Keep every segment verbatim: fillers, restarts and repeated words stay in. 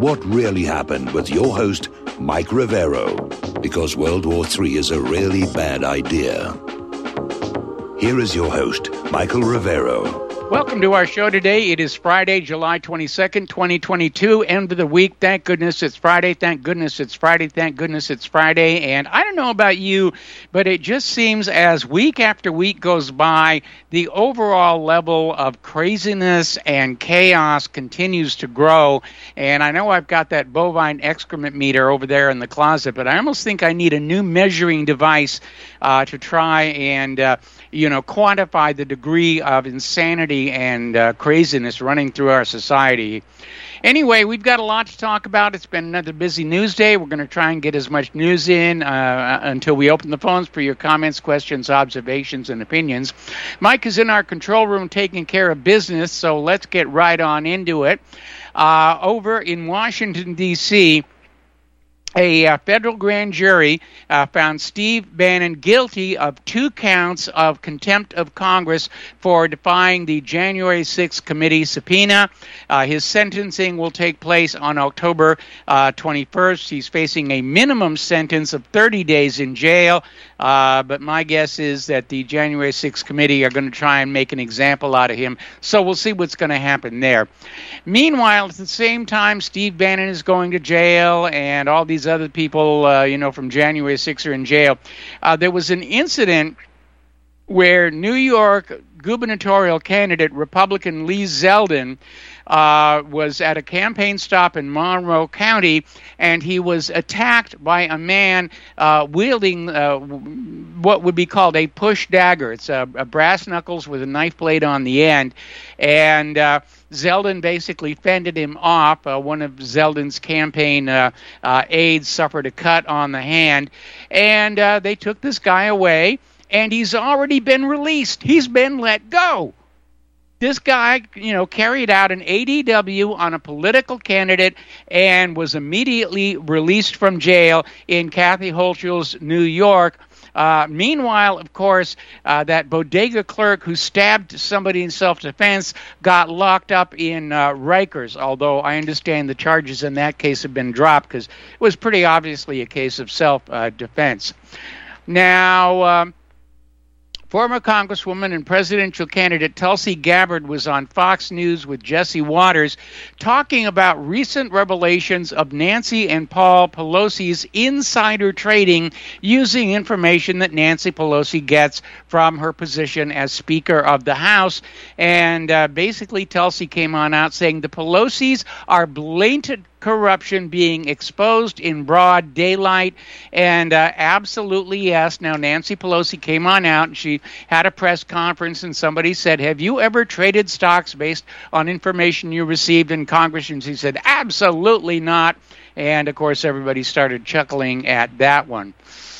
What Really Happened with your host, Mike Rivero, because World War Three is a really bad idea. Here is your host, Michael Rivero. Welcome to our show today. It is Friday, July twenty-second, twenty twenty-two, end of the week. Thank goodness it's Friday. Thank goodness it's Friday. Thank goodness it's Friday. And I don't know about you, but it just seems as week after week goes by, the overall level of craziness and chaos continues to grow. And I know I've got that bovine excrement meter over there in the closet, but I almost think I need a new measuring device uh, to try and, uh, you know, quantify the degree of insanity and uh, craziness running through our society. Anyway, we've got a lot to talk about. It's been another busy news day. We're going to try and get as much news in uh, until we open the phones for your comments, questions, observations, and opinions. Mike is in our control room taking care of business, so let's get right on into it. Uh, over in Washington, D C, A uh, federal grand jury uh, found Steve Bannon guilty of two counts of contempt of Congress for defying the January sixth committee subpoena. Uh, his sentencing will take place on October uh, twenty-first. He's facing a minimum sentence of thirty days in jail, uh, but my guess is that the January sixth committee are going to try and make an example out of him, so we'll see what's going to happen there. Meanwhile, at the same time, Steve Bannon is going to jail, and all these other people, uh, you know, from January sixth are in jail. Uh, there was an incident where New York gubernatorial candidate Republican Lee Zeldin uh, was at a campaign stop in Monroe County, and he was attacked by a man uh, wielding uh, what would be called a push dagger. It's a, a brass knuckles with a knife blade on the end, and uh, Zeldin basically fended him off. Uh, one of Zeldin's campaign uh, uh, aides suffered a cut on the hand, and uh, they took this guy away, and he's already been released. He's been let go. This guy, you know, carried out an A D W on a political candidate and was immediately released from jail in Kathy Hochul's New York. Uh, meanwhile, of course, uh, that bodega clerk who stabbed somebody in self-defense got locked up in uh, Rikers, although I understand the charges in that case have been dropped because it was pretty obviously a case of self-defense. Now, um, former Congresswoman and presidential candidate Tulsi Gabbard was on Fox News with Jesse Waters talking about recent revelations of Nancy and Paul Pelosi's insider trading using information that Nancy Pelosi gets from her position as Speaker of the House. And uh, basically Tulsi came on out saying the Pelosis are blatant corruption being exposed in broad daylight, and uh, absolutely yes. Now, Nancy Pelosi came on out and she had a press conference, and somebody said, have you ever traded stocks based on information you received in Congress? And she said, absolutely not. And, of course, everybody started chuckling at that one.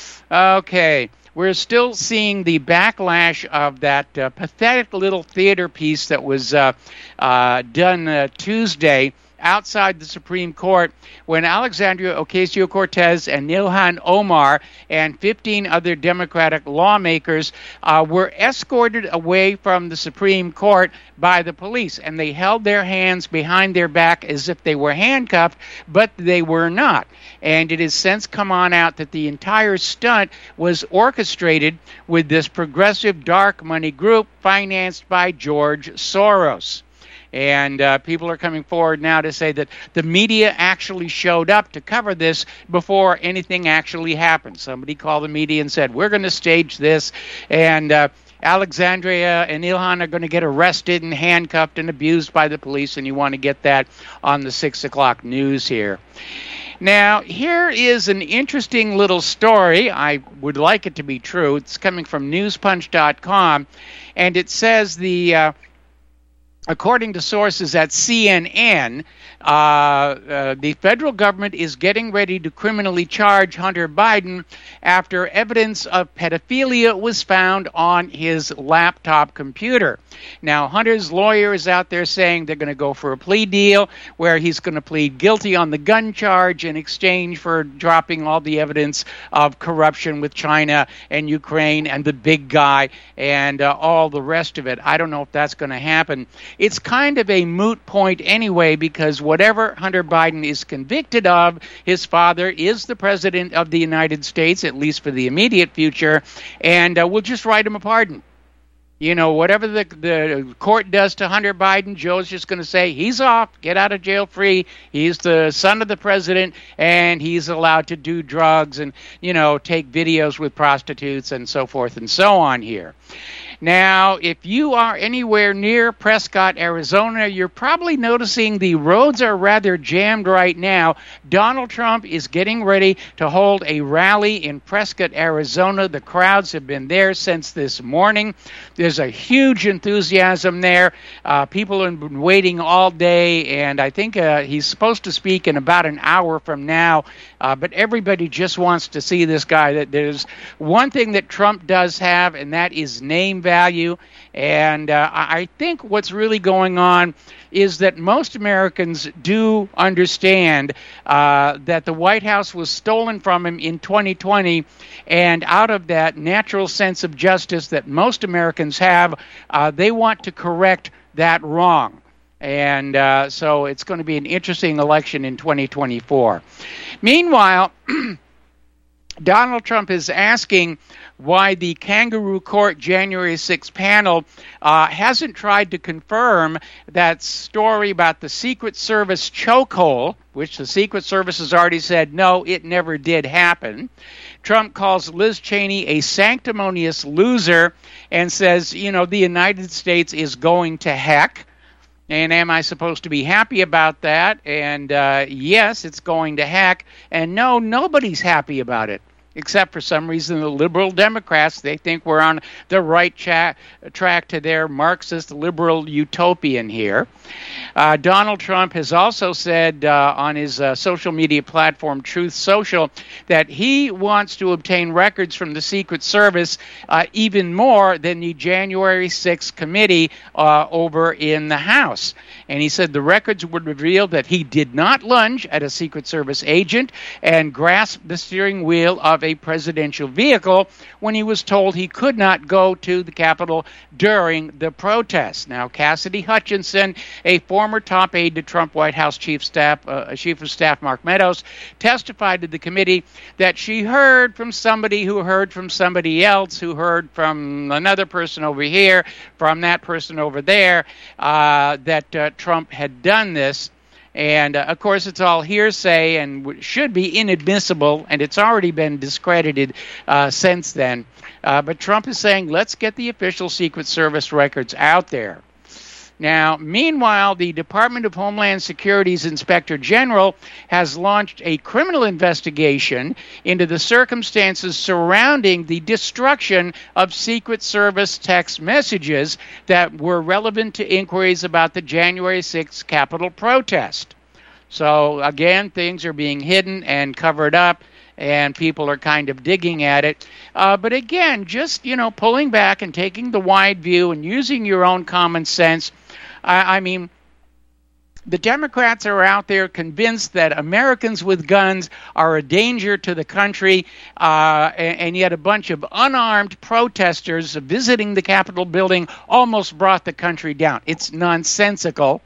Okay. We're still seeing the backlash of that uh, pathetic little theater piece that was uh, uh, done uh, Tuesday outside the Supreme Court when Alexandria Ocasio-Cortez and Ilhan Omar and fifteen other Democratic lawmakers uh, were escorted away from the Supreme Court by the police, and they held their hands behind their back as if they were handcuffed, but they were not. And it has since come on out that the entire stunt was orchestrated with this progressive dark money group financed by George Soros. And uh, people are coming forward now to say that the media actually showed up to cover this before anything actually happened. Somebody called the media and said, we're going to stage this, and uh, Alexandria and Ilhan are going to get arrested and handcuffed and abused by the police, and you want to get that on the six o'clock news here. Now, here is an interesting little story. I would like it to be true. It's coming from news punch dot com, and it says the... Uh, According to sources at C N N, uh, uh, the federal government is getting ready to criminally charge Hunter Biden after evidence of pedophilia was found on his laptop computer. Now, Hunter's lawyer is out there saying they're going to go for a plea deal where he's going to plead guilty on the gun charge in exchange for dropping all the evidence of corruption with China and Ukraine and the big guy and uh, all the rest of it. I don't know if that's going to happen. it's kind of a moot point anyway, because whatever Hunter Biden is convicted of, his father is the president of the United States, at least for the immediate future, and uh, we'll just write him a pardon. You know, whatever the the court does to Hunter Biden, Joe's just going to say, he's off, get out of jail free. He's the son of the president, and he's allowed to do drugs and, you know, take videos with prostitutes and so forth and so on here. Now, if you are anywhere near Prescott, Arizona, you're probably noticing the roads are rather jammed right now. Donald Trump is getting ready to hold a rally in Prescott, Arizona. The crowds have been there since this morning. There's a huge enthusiasm there. Uh, people have been waiting all day, and I think uh, he's supposed to speak in about an hour from now, uh, but everybody just wants to see this guy. There's one thing that Trump does have, and that is name value. value. And uh, I think what's really going on is that most Americans do understand uh, that the White House was stolen from him in twenty twenty, and out of that natural sense of justice that most Americans have, uh, they want to correct that wrong. And uh, so it's going to be an interesting election in twenty twenty-four. Meanwhile, Donald Trump is asking why the Kangaroo Court January sixth panel uh, hasn't tried to confirm that story about the Secret Service chokehold, which the Secret Service has already said, no, it never did happen. Trump calls Liz Cheney a sanctimonious loser and says, you know, the United States is going to heck. And am I supposed to be happy about that? And uh, yes, it's going to heck. And no, nobody's happy about it. Except for some reason the liberal Democrats, they think we're on the right cha- track to their Marxist liberal utopian here. Uh, Donald Trump has also said uh, on his uh, social media platform, Truth Social, that he wants to obtain records from the Secret Service uh, even more than the January sixth committee uh, over in the House. And he said the records would reveal that he did not lunge at a Secret Service agent and grasp the steering wheel of a presidential vehicle when he was told he could not go to the Capitol during the protest. Now, Cassidy Hutchinson, a former top aide to Trump White House Chief Staff, uh, Chief of Staff Mark Meadows, testified to the committee that she heard from somebody who heard from somebody else who heard from another person over here, from that person over there, uh, that uh, Trump had done this. And, uh, of course, it's all hearsay and w- should be inadmissible, and it's already been discredited uh, since then. Uh, but Trump is saying, let's get the official Secret Service records out there. Now, meanwhile, the Department of Homeland Security's Inspector General has launched a criminal investigation into the circumstances surrounding the destruction of Secret Service text messages that were relevant to inquiries about the January sixth Capitol protest. So, again, things are being hidden and covered up, and people are kind of digging at it. Uh, but again, just, you know, pulling back and taking the wide view and using your own common sense. I, I mean, the Democrats are out there convinced that Americans with guns are a danger to the country, uh, and, and yet a bunch of unarmed protesters visiting the Capitol building almost brought the country down. It's nonsensical.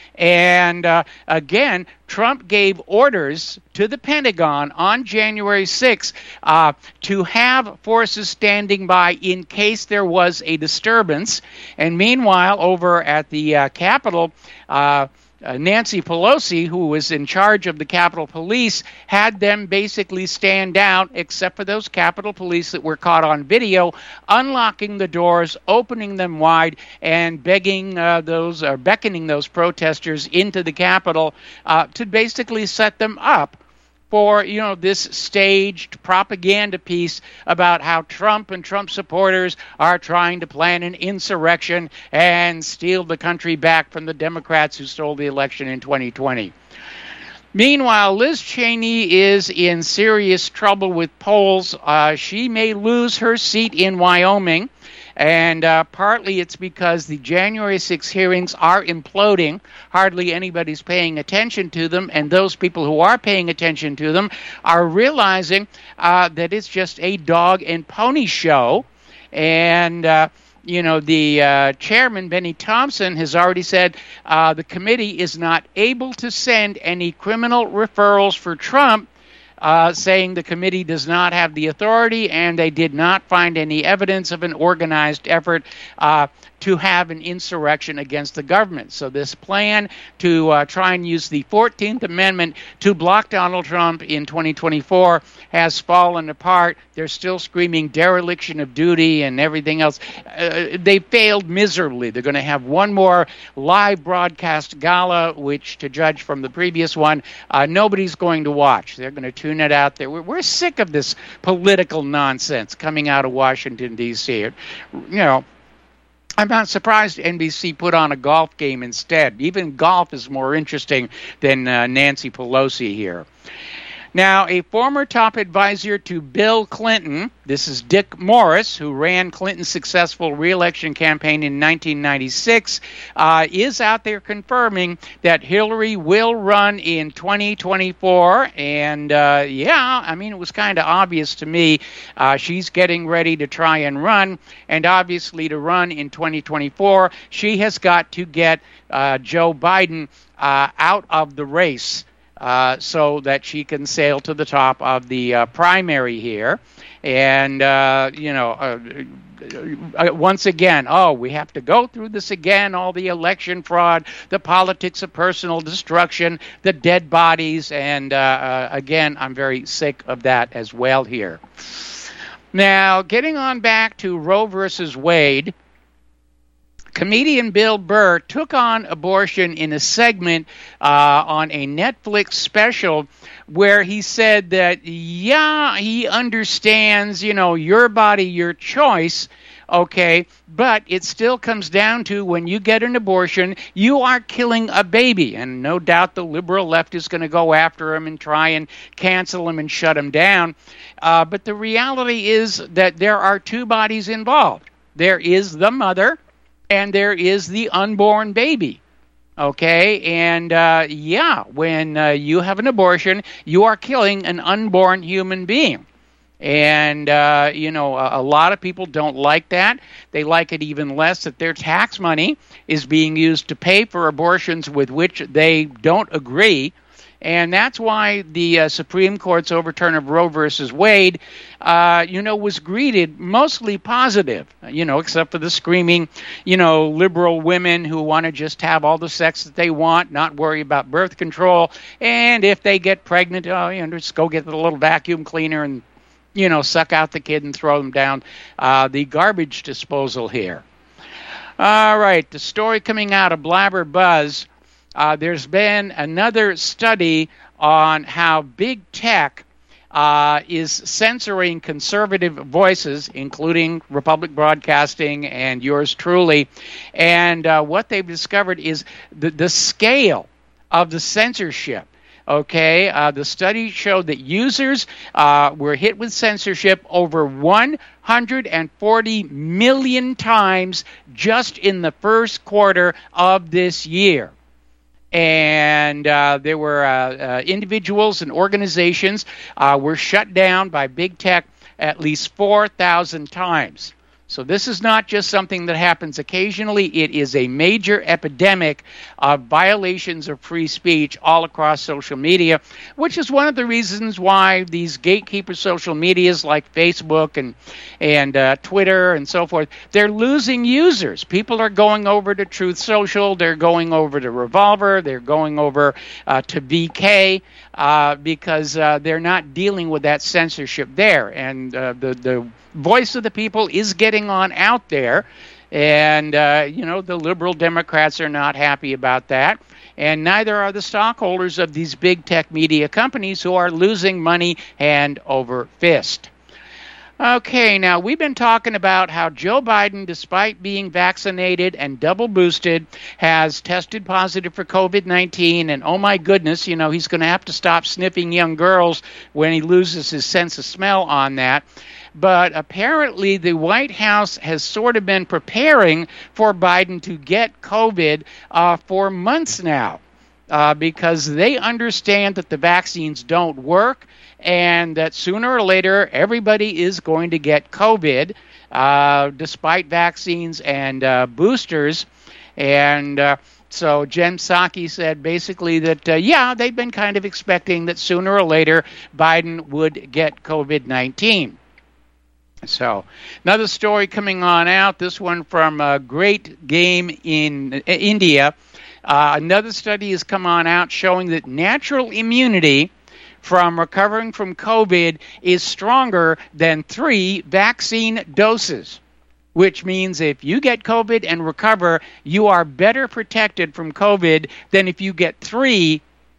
And uh, again, Trump gave orders to the Pentagon on January sixth uh, to have forces standing by in case there was a disturbance. And meanwhile, over at the uh, Capitol, uh, Uh, Nancy Pelosi, who was in charge of the Capitol Police, had them basically stand down, except for those Capitol Police that were caught on video, unlocking the doors, opening them wide, and begging uh, those, or beckoning those protesters into the Capitol uh, to basically set them up for, you know, this staged propaganda piece about how Trump and Trump supporters are trying to plan an insurrection and steal the country back from the Democrats who stole the election in twenty twenty. Meanwhile, Liz Cheney is in serious trouble with polls. Uh, she may lose her seat in Wyoming. And uh, partly it's because the January sixth hearings are imploding. Hardly anybody's paying attention to them. And those people who are paying attention to them are realizing uh, that it's just a dog and pony show. And uh, you know, the uh, chairman, Benny Thompson, has already said uh, the committee is not able to send any criminal referrals for Trump, uh, saying the committee does not have the authority and they did not find any evidence of an organized effort uh, to have an insurrection against the government. So this plan to uh, try and use the fourteenth Amendment to block Donald Trump in twenty twenty-four has fallen apart. They're still screaming dereliction of duty and everything else. Uh, they failed miserably. They're going to have one more live broadcast gala, which, to judge from the previous one, uh, nobody's going to watch. They're going to tune it out there. We're, we're sick of this political nonsense coming out of Washington, D C. You know, I'm not surprised N B C put on a golf game instead. Even golf is more interesting than uh, Nancy Pelosi here. Now, a former top advisor to Bill Clinton, this is Dick Morris, who ran Clinton's successful re-election campaign in nineteen ninety-six, uh, is out there confirming that Hillary will run in twenty twenty-four. And, uh, yeah, I mean, it was kind of obvious to me. Uh, she's getting ready to try and run. And obviously, to run in twenty twenty-four, she has got to get uh, Joe Biden uh, out of the race. Uh, so that she can sail to the top of the uh, primary here. And, uh, you know, uh, uh, once again, oh, we have to go through this again, all the election fraud, the politics of personal destruction, the dead bodies. And, uh, uh, again, I'm very sick of that as well here. Now, getting on back to Roe versus Wade, comedian Bill Burr took on abortion in a segment uh, on a Netflix special where he said that, yeah, he understands, you know, your body, your choice, okay, but it still comes down to when you get an abortion, you are killing a baby. And no doubt the liberal left is going to go after him and try and cancel him and shut him down. Uh, but the reality is that there are two bodies involved. There is the mother, and there is the unborn baby, okay? And, uh, yeah, when uh, you have an abortion, you are killing an unborn human being. And, uh, you know, a, a lot of people don't like that. They like it even less that their tax money is being used to pay for abortions with which they don't agree. And that's why the uh, Supreme Court's overturn of Roe versus Wade, uh, you know, was greeted mostly positive, you know, except for the screaming, you know, liberal women who want to just have all the sex that they want, not worry about birth control. And if they get pregnant, oh, you know, just go get the little vacuum cleaner and, you know, suck out the kid and throw them down uh, the garbage disposal here. All right, the story coming out of Blabber Buzz. Uh, there's been another study on how big tech uh, is censoring conservative voices, including Republic Broadcasting and yours truly. And uh, what they've discovered is the, the scale of the censorship. Okay, uh, the study showed that users uh, were hit with censorship over one hundred forty million times just in the first quarter of this year. And uh, there were uh, uh, individuals and organizations uh, were shut down by big tech at least four thousand times. So this is not just something that happens occasionally. It is a major epidemic of violations of free speech all across social media, which is one of the reasons why these gatekeeper social medias like Facebook and and uh, Twitter and so forth, they're losing users. People are going over to Truth Social. They're going over to Revolver. They're going over uh, to V K uh, because uh, they're not dealing with that censorship there. And uh, the, the voice of the people is getting on out there, and uh, you know, the liberal Democrats are not happy about that, and neither are the stockholders of these big tech media companies who are losing money hand over fist. Okay, now we've been talking about how Joe Biden, despite being vaccinated and double boosted, has tested positive for covid nineteen, and oh my goodness, you know, he's going to have to stop sniffing young girls when he loses his sense of smell on that. But apparently the White House has sort of been preparing for Biden to get COVID uh, for months now uh, because they understand that the vaccines don't work and that sooner or later everybody is going to get COVID. uh, despite vaccines and uh, boosters. And uh, so Jen Psaki said basically that, uh, yeah, they've been kind of expecting that sooner or later Biden would get COVID nineteen. So another story coming on out, this one from uh, Great Game in uh, India. Uh, another study has come on out showing that natural immunity from recovering from COVID is stronger than three vaccine doses, which means if you get COVID and recover, you are better protected from COVID than if you get three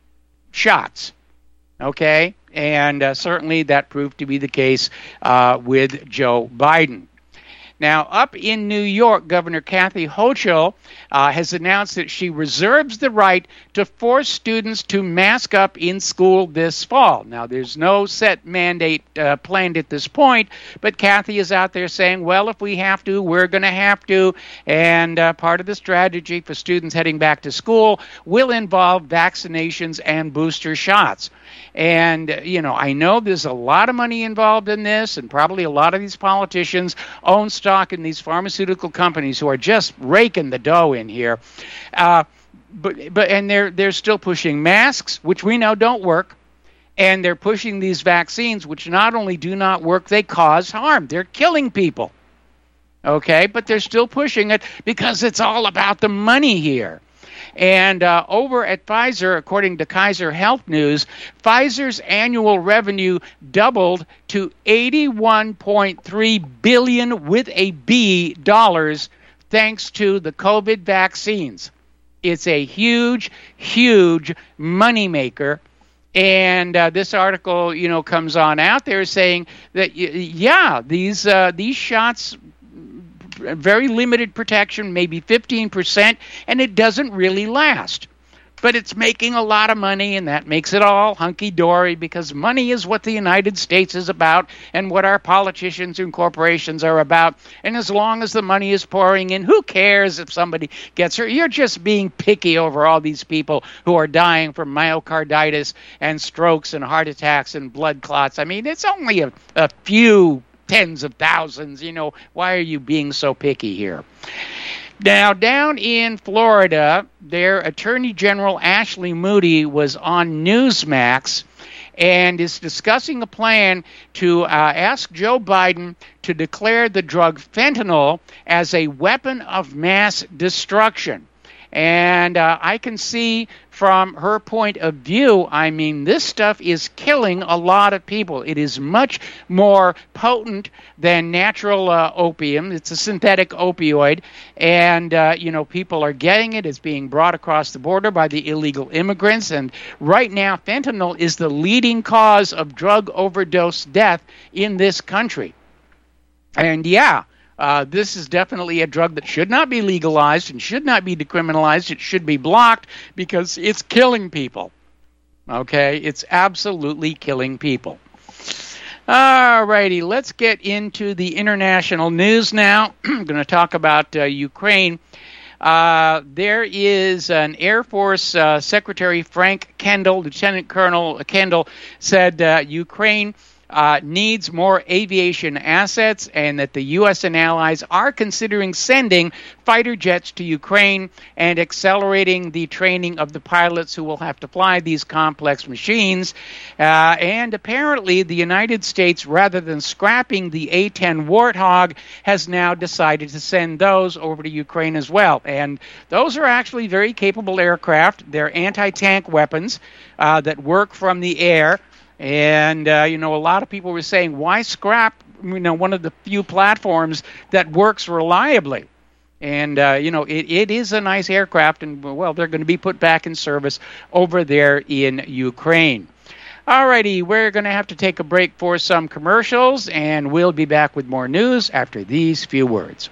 shots. Okay? And uh, certainly that proved to be the case uh, with Joe Biden. Now, up in New York, Governor Kathy Hochul uh, has announced that she reserves the right to force students to mask up in school this fall. Now, there's no set mandate uh, planned at this point, but Kathy is out there saying, well, if we have to, we're going to have to. And uh, part of the strategy for students heading back to school will involve vaccinations and booster shots. And, you know, I know there's a lot of money involved in this, and probably a lot of these politicians own stock in these pharmaceutical companies who are just raking the dough in here. Uh, but but and they're they're still pushing masks, which we know don't work, and they're pushing these vaccines, which not only do not work, they cause harm. They're killing people. Okay, but they're still pushing it because it's all about the money here. And uh, over at Pfizer, according to Kaiser Health News, Pfizer's annual revenue doubled to eighty-one point three billion dollars with a B dollars thanks to the COVID vaccines. It's a huge, huge moneymaker. And uh, this article, you know, comes on out there saying that, yeah, these uh, these shots, very limited protection, maybe fifteen percent, and it doesn't really last. But it's making a lot of money, and that makes it all hunky-dory, because money is what the United States is about and what our politicians and corporations are about. And as long as the money is pouring in, who cares if somebody gets hurt? You're just being picky over all these people who are dying from myocarditis and strokes and heart attacks and blood clots. I mean, it's only a, a few tens of thousands. You know, why are you being so picky here? Now, down in Florida, their Attorney General Ashley Moody was on Newsmax and is discussing a plan to uh, ask Joe Biden to declare the drug fentanyl as a weapon of mass destruction. And uh, I can see from her point of view, I mean, this stuff is killing a lot of people. It is much more potent than natural uh, opium. It's a synthetic opioid. And, uh, you know, people are getting it. It's being brought across the border by the illegal immigrants. And right now, fentanyl is the leading cause of drug overdose death in this country. And, yeah. Uh, this is definitely a drug that should not be legalized and should not be decriminalized. It should be blocked because it's killing people. Okay? It's absolutely killing people. All righty, let's get into the international news now. I'm going to talk about uh, Ukraine. Uh, there is an Air Force uh, Secretary, Frank Kendall, Lieutenant Colonel Kendall, said uh, Ukraine Uh, needs more aviation assets, and that the U S and allies are considering sending fighter jets to Ukraine and accelerating the training of the pilots who will have to fly these complex machines. Uh, and apparently the United States, rather than scrapping the A ten Warthog, has now decided to send those over to Ukraine as well. And those are actually very capable aircraft. They're anti-tank weapons uh, that work from the air. And, uh, you know, a lot of people were saying, why scrap, you know, one of the few platforms that works reliably? And, uh, you know, it, it is a nice aircraft, and, well, they're going to be put back in service over there in Ukraine. All righty, we're going to have to take a break for some commercials, and we'll be back with more news after these few words.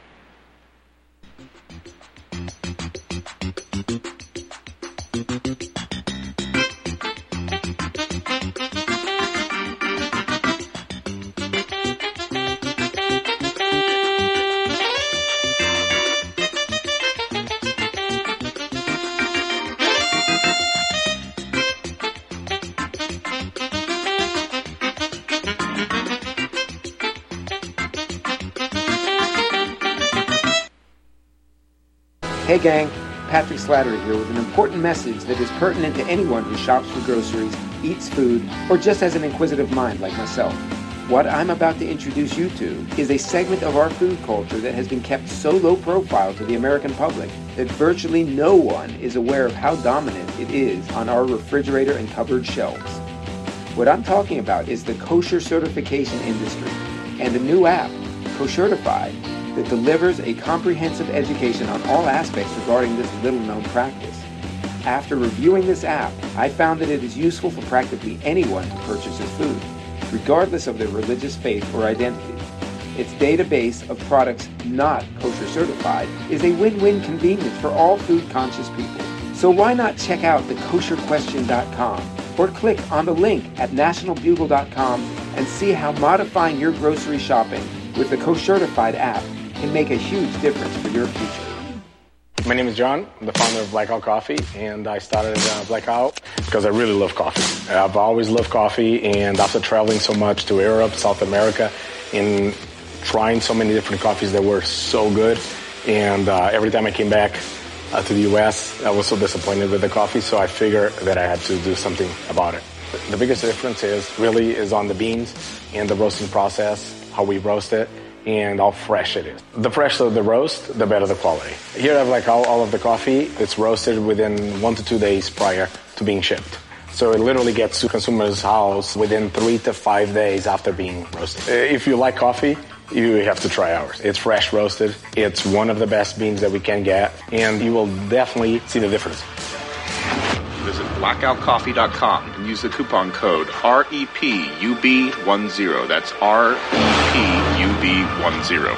Hey gang, Patrick Slattery here with an important message that is pertinent to anyone who shops for groceries, eats food, or just has an inquisitive mind like myself. What I'm about to introduce you to is a segment of our food culture that has been kept so low profile to the American public that virtually no one is aware of how dominant it is on our refrigerator and cupboard shelves. What I'm talking about is the kosher certification industry and a new app, Koshertified, that delivers a comprehensive education on all aspects regarding this little-known practice. After reviewing this app, I found that it is useful for practically anyone who purchases food, regardless of their religious faith or identity. Its database of products not kosher certified is a win-win convenience for all food-conscious people. So why not check out the kosher question dot com or click on the link at national bugle dot com and see how modifying your grocery shopping with the Koshertified app can make a huge difference for your future. My name is John. I'm the founder of Blackout Coffee, and I started uh, Blackout because I really love coffee. I've always loved coffee, and after traveling so much to Europe, South America, and trying so many different coffees that were so good, and uh, every time I came back uh, to the U S, I was so disappointed with the coffee, so I figured that I had to do something about it. The biggest difference is really is on the beans and the roasting process, how we roast it, and how fresh it is. The fresher the roast, the better the quality. Here I have like all, all of the coffee. It's roasted within one to two days prior to being shipped. So it literally gets to consumers' house within three to five days after being roasted. If you like coffee, you have to try ours. It's fresh roasted. It's one of the best beans that we can get, and you will definitely see the difference. Visit blackout coffee dot com and use the coupon code R E P U B ten. That's R E P U B ten.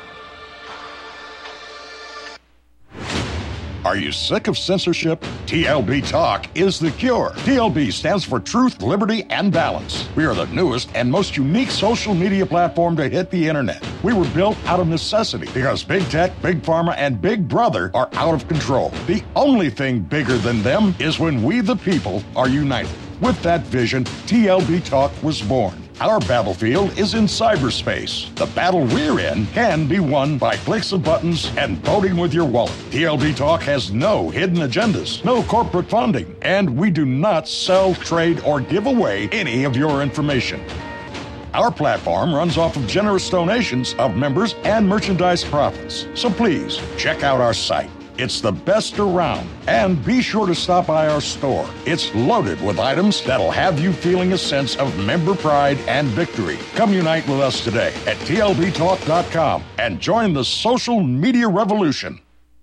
Are you sick of censorship? T L B Talk is the cure. T L B stands for Truth, Liberty, and Balance. We are the newest and most unique social media platform to hit the internet. We were built out of necessity because Big Tech, Big Pharma, and Big Brother are out of control. The only thing bigger than them is when we the people are united. With that vision, T L B Talk was born. Our battlefield is in cyberspace. The battle we're in can be won by clicks of buttons and voting with your wallet. T L B Talk has no hidden agendas, no corporate funding, and we do not sell, trade, or give away any of your information. Our platform runs off of generous donations of members and merchandise profits. So please, check out our site. It's the best around. And be sure to stop by our store. It's loaded with items that'll have you feeling a sense of member pride and victory. Come unite with us today at T L B talk dot com and join the social media revolution.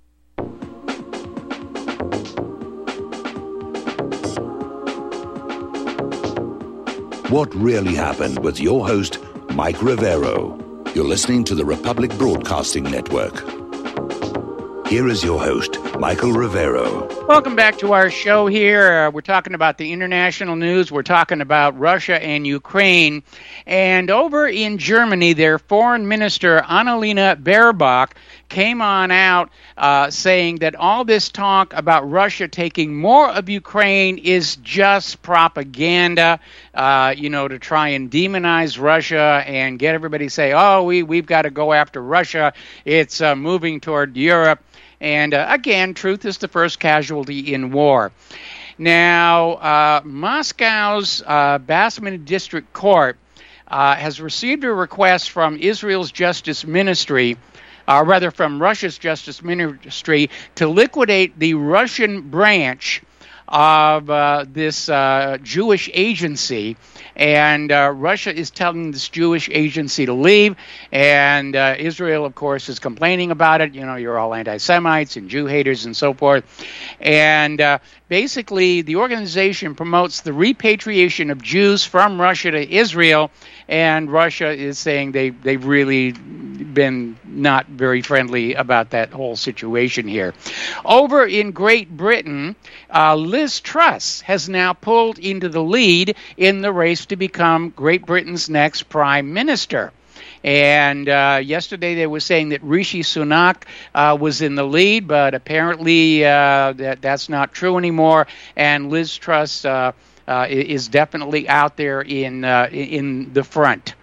What really happened with your host, Mike Rivero. You're listening to the Republic Broadcasting Network. Here is your host, Michael Rivero. Welcome back to our show here. Uh, we're talking about the international news. We're talking about Russia and Ukraine. And over in Germany, their foreign minister, Annalena Baerbock, came on out uh, saying that all this talk about Russia taking more of Ukraine is just propaganda, uh, you know, to try and demonize Russia and get everybody to say, oh, we, we've got to go after Russia. It's uh, moving toward Europe. And uh, again, truth is the first casualty in war. Now, uh, Moscow's uh, Basman District Court uh, has received a request from Israel's Justice Ministry, uh, rather from Russia's Justice Ministry, to liquidate the Russian branch of uh, this uh, Jewish agency. And uh, Russia is telling this Jewish agency to leave, and uh, Israel, of course, is complaining about it. You know, you're all anti-Semites and Jew haters and so forth. And uh, basically, the organization promotes the repatriation of Jews from Russia to Israel, and Russia is saying they, they've really been not very friendly about that whole situation here. Over in Great Britain, uh, Liz Truss has now pulled into the lead in the race to become Great Britain's next prime minister. And uh, yesterday they were saying that Rishi Sunak uh, was in the lead, but apparently uh, that that's not true anymore. And Liz Truss uh, uh, is definitely out there in uh, in the front.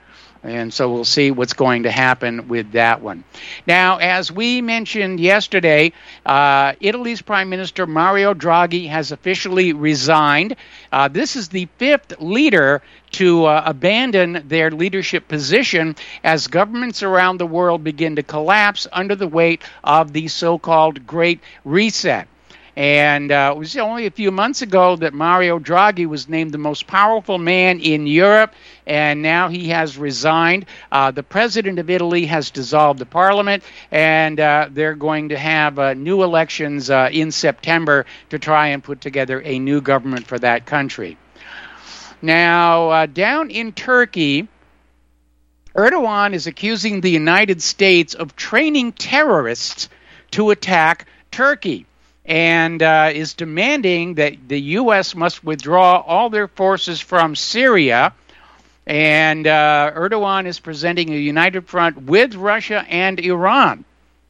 And so we'll see what's going to happen with that one. Now, as we mentioned yesterday, uh, Italy's Prime Minister Mario Draghi has officially resigned. Uh, this is the fifth leader to uh, abandon their leadership position as governments around the world begin to collapse under the weight of the so-called Great Reset. And uh, it was only a few months ago that Mario Draghi was named the most powerful man in Europe, and now he has resigned. Uh, the president of Italy has dissolved the parliament, and uh, they're going to have uh, new elections uh, in September to try and put together a new government for that country. Now, uh, down in Turkey, Erdogan is accusing the United States of training terrorists to attack Turkey, and uh, is demanding that the U S must withdraw all their forces from Syria. And uh, Erdogan is presenting a united front with Russia and Iran.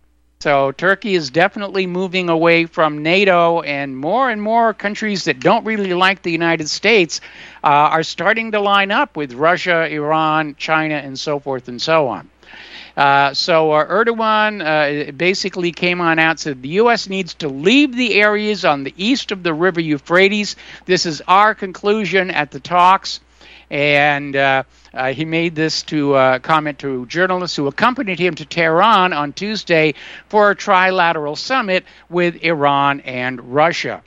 So Turkey is definitely moving away from NATO, and more and more countries that don't really like the United States uh, are starting to line up with Russia, Iran, China, and so forth and so on. Uh, so uh, Erdogan uh, basically came on out and said the U S needs to leave the areas on the east of the river Euphrates. This is our conclusion at the talks. And uh, uh, he made this to uh, comment to journalists who accompanied him to Tehran on Tuesday for a trilateral summit with Iran and Russia.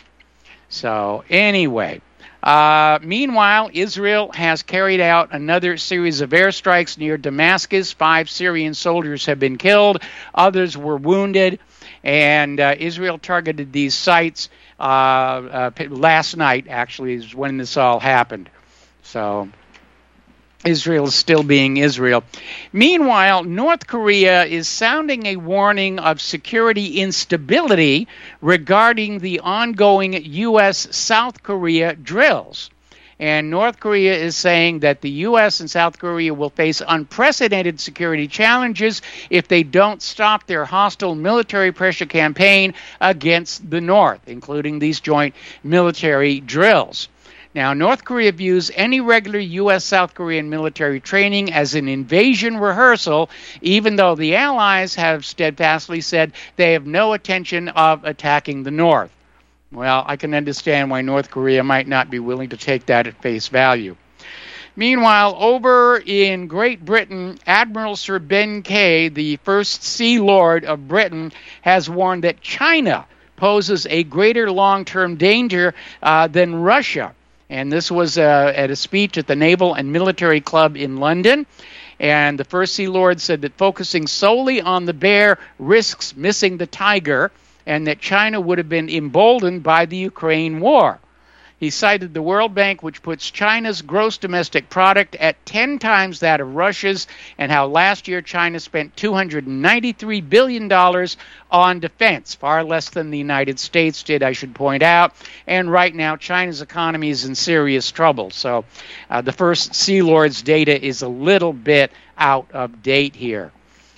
So anyway. Uh, meanwhile, Israel has carried out another series of airstrikes near Damascus. Five Syrian soldiers have been killed. Others were wounded. And uh, Israel targeted these sites uh, uh, last night, actually, is when this all happened. So Israel is still being Israel. Meanwhile, North Korea is sounding a warning of security instability regarding the ongoing U S South Korea drills. And North Korea is saying that the U S and South Korea will face unprecedented security challenges if they don't stop their hostile military pressure campaign against the North, including these joint military drills. Now, North Korea views any regular U S South Korean military training as an invasion rehearsal, even though the Allies have steadfastly said they have no intention of attacking the North. Well, I can understand why North Korea might not be willing to take that at face value. Meanwhile, over in Great Britain, Admiral Sir Ben Kay, the first Sea Lord of Britain, has warned that China poses a greater long-term danger uh, than Russia. And this was uh, at a speech at the Naval and Military Club in London. And the First Sea Lord said that focusing solely on the bear risks missing the tiger, and that China would have been emboldened by the Ukraine war. He cited the World Bank, which puts China's gross domestic product at ten times that of Russia's, and how last year China spent two hundred ninety-three billion dollars on defense, far less than the United States did, I should point out. And right now, China's economy is in serious trouble. So uh, the First Sea Lord's data is a little bit out of date here.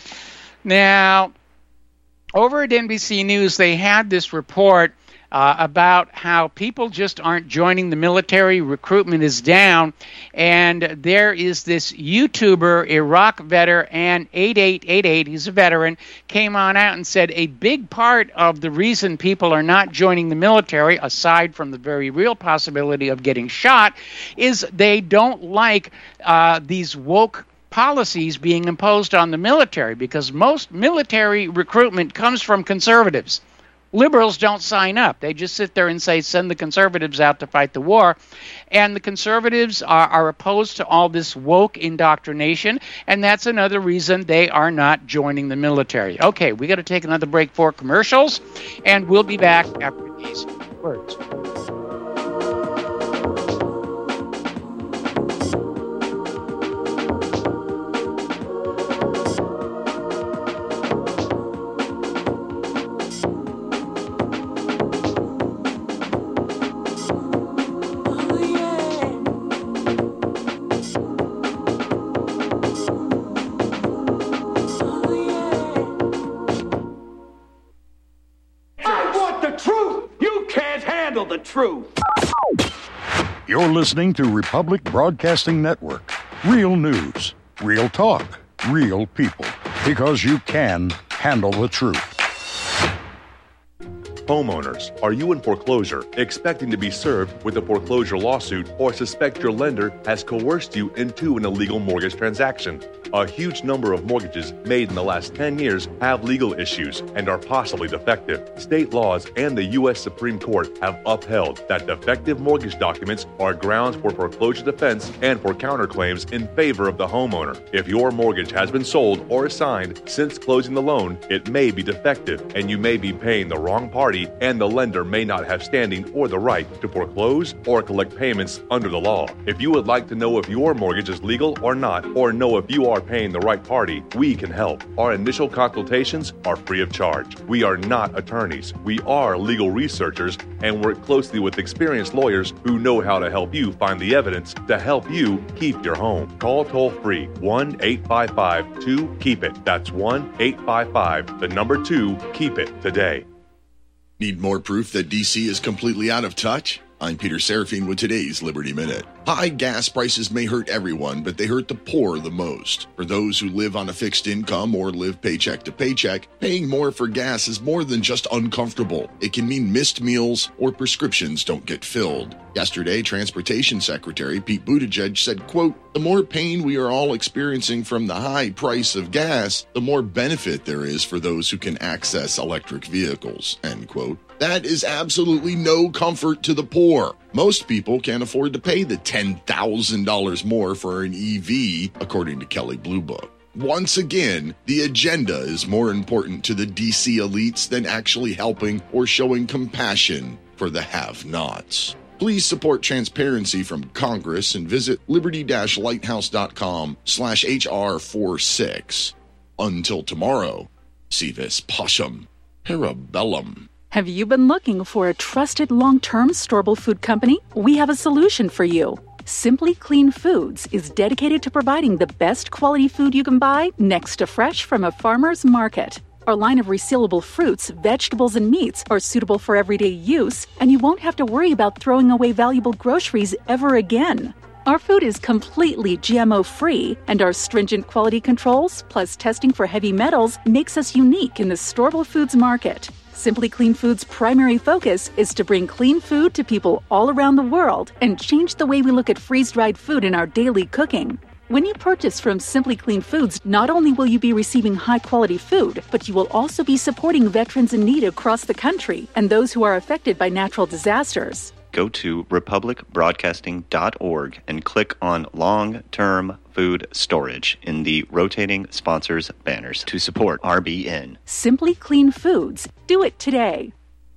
Now, over at N B C News, they had this report Uh, about how people just aren't joining the military. Recruitment is down. And there is this YouTuber, Iraq veteran, and eight eight eight eight, he's a veteran, came on out and said a big part of the reason people are not joining the military, aside from the very real possibility of getting shot, is they don't like uh, these woke policies being imposed on the military, because most military recruitment comes from conservatives. Liberals don't sign up. They just sit there and say, send the conservatives out to fight the war. And the conservatives are, are opposed to all this woke indoctrination, and that's another reason they are not joining the military. Okay, we got to take another break for commercials, and we'll be back after these words. Truth. You're listening to Republic Broadcasting Network. Real news. Real talk, real people, because you can handle the truth. Homeowners, are you in foreclosure, expecting to be served with a foreclosure lawsuit, or suspect your lender has coerced you into an illegal mortgage transaction? A huge number of mortgages made in the last ten years have legal issues and are possibly defective. State laws and the U S Supreme Court have upheld that defective mortgage documents are grounds for foreclosure defense and for counterclaims in favor of the homeowner. If your mortgage has been sold or assigned since closing the loan, it may be defective and you may be paying the wrong party, and the lender may not have standing or the right to foreclose or collect payments under the law. If you would like to know if your mortgage is legal or not, or know if you are paying the right party, we can help. Our initial consultations are free of charge. We are not attorneys. We are legal researchers and work closely with experienced lawyers who know how to help you find the evidence to help you keep your home. Call toll-free one eight five five two keep it. That's one eight five five, the number two, keep it today. Need more proof that D C is completely out of touch? I'm Peter Serafine with today's Liberty Minute. High gas prices may hurt everyone, but they hurt the poor the most. For those who live on a fixed income or live paycheck to paycheck, paying more for gas is more than just uncomfortable. It can mean missed meals or prescriptions don't get filled. Yesterday, Transportation Secretary Pete Buttigieg said, quote, "The more pain we are all experiencing from the high price of gas, the more benefit there is for those who can access electric vehicles," end quote. That is absolutely no comfort to the poor. Most people can't afford to pay the ten thousand dollars more for an E V, according to Kelley Blue Book. Once again, the agenda is more important to the D C elites than actually helping or showing compassion for the have-nots. Please support transparency from Congress and visit liberty-lighthouse.com slash HR46. Until tomorrow, si vis pacem, parabellum. Have you been looking for a trusted long-term storable food company? We have a solution for you. Simply Clean Foods is dedicated to providing the best quality food you can buy next to fresh from a farmer's market. Our line of resealable fruits, vegetables, and meats are suitable for everyday use, and you won't have to worry about throwing away valuable groceries ever again. Our food is completely G M O-free, and our stringent quality controls, plus testing for heavy metals, makes us unique in the storable foods market. Simply Clean Foods' primary focus is to bring clean food to people all around the world and change the way we look at freeze-dried food in our daily cooking. When you purchase from Simply Clean Foods, not only will you be receiving high-quality food, but you will also be supporting veterans in need across the country and those who are affected by natural disasters. Go to republic broadcasting dot org and click on Long-Term Food Storage in the rotating sponsors banners to support R B N. Simply Clean Foods. Do it today.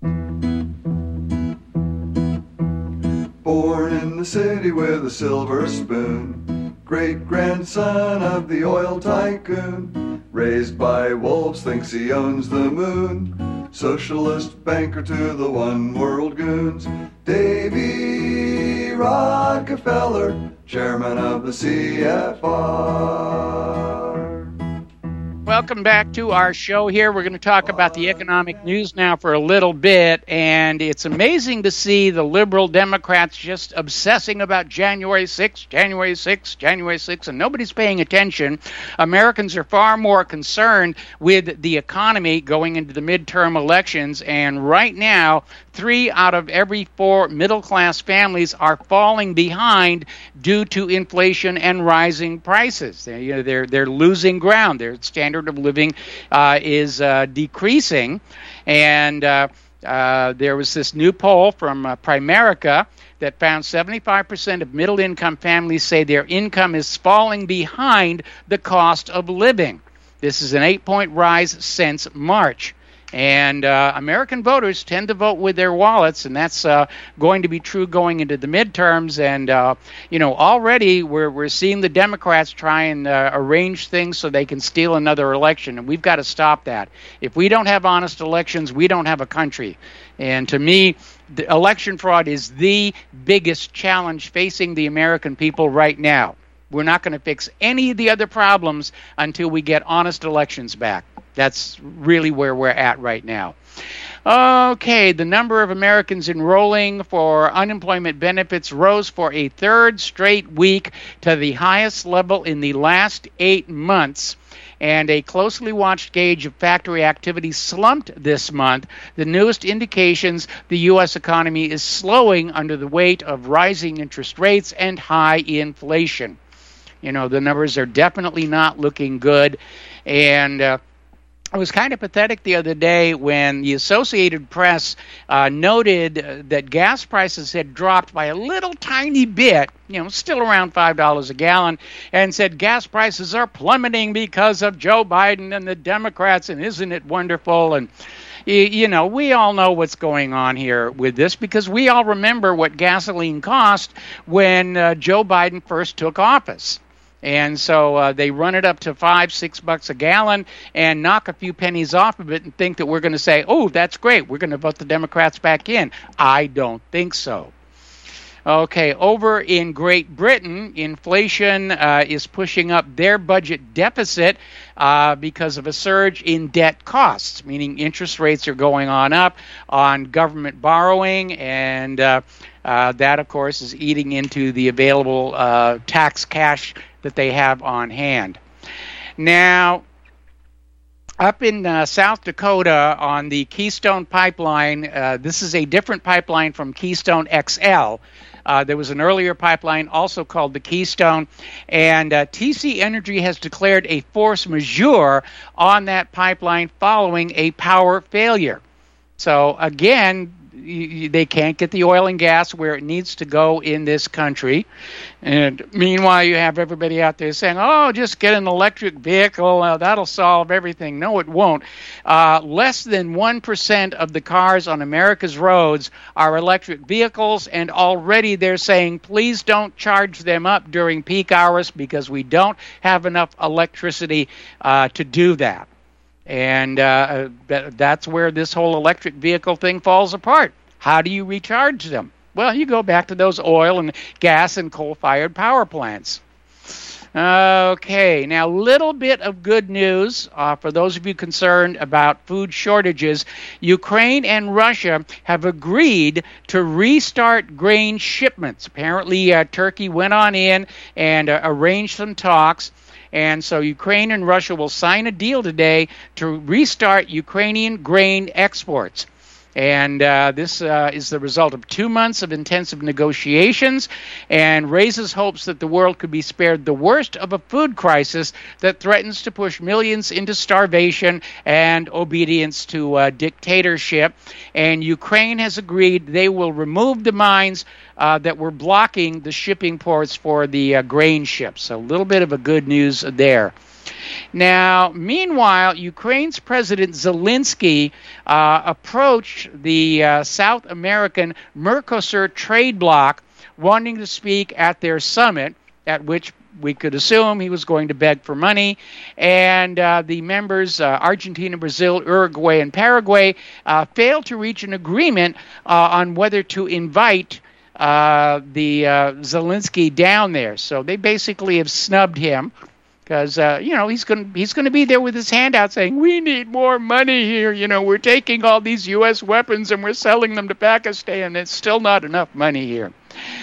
Born in the city with a silver spoon, great-grandson of the oil tycoon, raised by wolves, thinks he owns the moon, socialist banker to the one-world goons, Davy Rockefeller, chairman of the C F R. Welcome back to our show here. We're going to talk about the economic news now for a little bit, and it's amazing to see the liberal Democrats just obsessing about January sixth, January sixth, January sixth, and nobody's paying attention. Americans are far more concerned with the economy going into the midterm elections, and right now, three out of every four middle-class families are falling behind due to inflation and rising prices. They, you know, they're they're losing ground. Their standard of living uh, is uh, decreasing, and uh, uh, there was this new poll from uh, Primerica that found seventy-five percent of middle-income families say their income is falling behind the cost of living. This is an eight-point rise since March. And uh, American voters tend to vote with their wallets, and that's uh, going to be true going into the midterms. And, uh, you know, already we're we're seeing the Democrats try and uh, arrange things so they can steal another election, and we've got to stop that. If we don't have honest elections, we don't have a country. And to me, the election fraud is the biggest challenge facing the American people right now. We're not going to fix any of the other problems until we get honest elections back. That's really where we're at right now. Okay, the number of Americans enrolling for unemployment benefits rose for a third straight week to the highest level in the last eight months. And a closely watched gauge of factory activity slumped this month, the newest indications the U S economy is slowing under the weight of rising interest rates and high inflation. You know, the numbers are definitely not looking good. And uh, it was kind of pathetic the other day when the Associated Press uh, noted uh, that gas prices had dropped by a little tiny bit, you know, still around five dollars a gallon, and said gas prices are plummeting because of Joe Biden and the Democrats, and isn't it wonderful? And, you know, we all know what's going on here with this because we all remember what gasoline cost when uh, Joe Biden first took office. And so uh, they run it up to five, six bucks a gallon and knock a few pennies off of it and think that we're going to say, oh, that's great, we're going to vote the Democrats back in. I don't think so. Okay, over in Great Britain, inflation uh, is pushing up their budget deficit uh, because of a surge in debt costs, meaning interest rates are going on up on government borrowing, and uh, uh, that, of course, is eating into the available uh, tax cash that they have on hand. Now, up in uh, South Dakota on the Keystone Pipeline, uh, this is a different pipeline from Keystone X L. Uh, there was an earlier pipeline also called the Keystone, and uh, T C Energy has declared a force majeure on that pipeline following a power failure. So again, you, they can't get the oil and gas where it needs to go in this country. And meanwhile, you have everybody out there saying, oh, just get an electric vehicle, uh, that'll solve everything. No, it won't. Uh, less than one percent of the cars on America's roads are electric vehicles, and already they're saying, please don't charge them up during peak hours because we don't have enough electricity uh, to do that. And uh, that's where this whole electric vehicle thing falls apart. How do you recharge them? Well, you go back to those oil and gas and coal-fired power plants. Okay, now a little bit of good news uh, for those of you concerned about food shortages. Ukraine and Russia have agreed to restart grain shipments. Apparently, uh, Turkey went on in and uh, arranged some talks. And so Ukraine and Russia will sign a deal today to restart Ukrainian grain exports. And uh, this uh, is the result of two months of intensive negotiations and raises hopes that the world could be spared the worst of a food crisis that threatens to push millions into starvation and obedience to uh, dictatorship. And Ukraine has agreed they will remove the mines uh, that were blocking the shipping ports for the uh, grain ships. So a little bit of a good news there. Now, meanwhile, Ukraine's President Zelensky uh, approached the uh, South American Mercosur trade bloc, wanting to speak at their summit, at which we could assume he was going to beg for money. And uh, the members, uh, Argentina, Brazil, Uruguay, and Paraguay, uh, failed to reach an agreement uh, on whether to invite uh, the uh, Zelensky down there. So they basically have snubbed him. Because, uh, you know, he's going he's going to be there with his hand out saying, we need more money here. You know, we're taking all these U S weapons and we're selling them to Pakistan. And it's still not enough money here.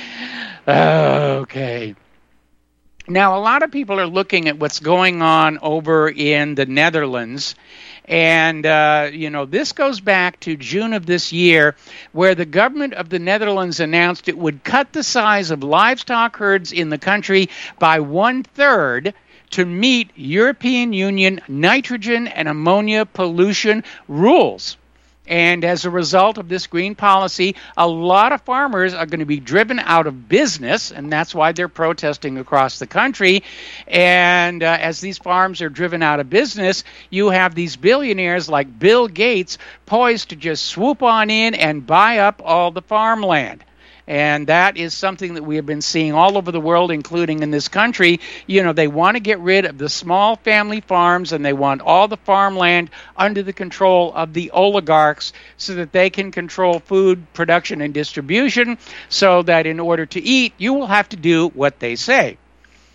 Okay. Now, a lot of people are looking at what's going on over in the Netherlands. And, uh, you know, this goes back to June of this year, where the government of the Netherlands announced it would cut the size of livestock herds in the country by one-third to meet European Union nitrogen and ammonia pollution rules. And as a result of this green policy, a lot of farmers are going to be driven out of business, and that's why they're protesting across the country. And uh, as these farms are driven out of business, you have these billionaires like Bill Gates poised to just swoop on in and buy up all the farmland. And that is something that we have been seeing all over the world, including in this country. You know, they want to get rid of the small family farms, and they want all the farmland under the control of the oligarchs so that they can control food production and distribution, so that in order to eat, you will have to do what they say.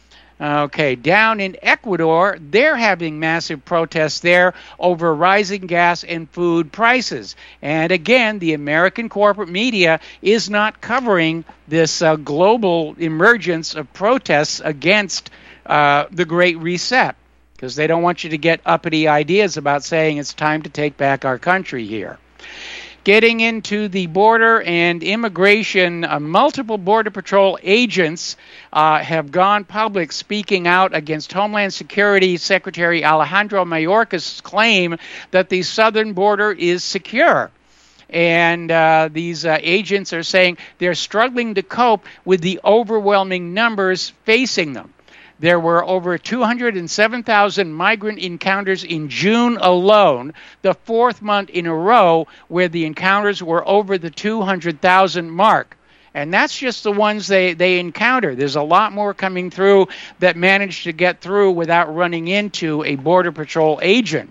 Okay, down in Ecuador, they're having massive protests there over rising gas and food prices. And again, the American corporate media is not covering this uh, global emergence of protests against uh, the Great Reset, because they don't want you to get uppity ideas about saying it's time to take back our country here. Getting into the border and immigration, uh, multiple Border Patrol agents uh, have gone public speaking out against Homeland Security Secretary Alejandro Mayorkas' claim that the southern border is secure. And uh, these uh, agents are saying they're struggling to cope with the overwhelming numbers facing them. There were over two hundred seven thousand migrant encounters in June alone, the fourth month in a row where the encounters were over the two hundred thousand mark. And that's just the ones they, they encounter. There's a lot more coming through that managed to get through without running into a Border Patrol agent.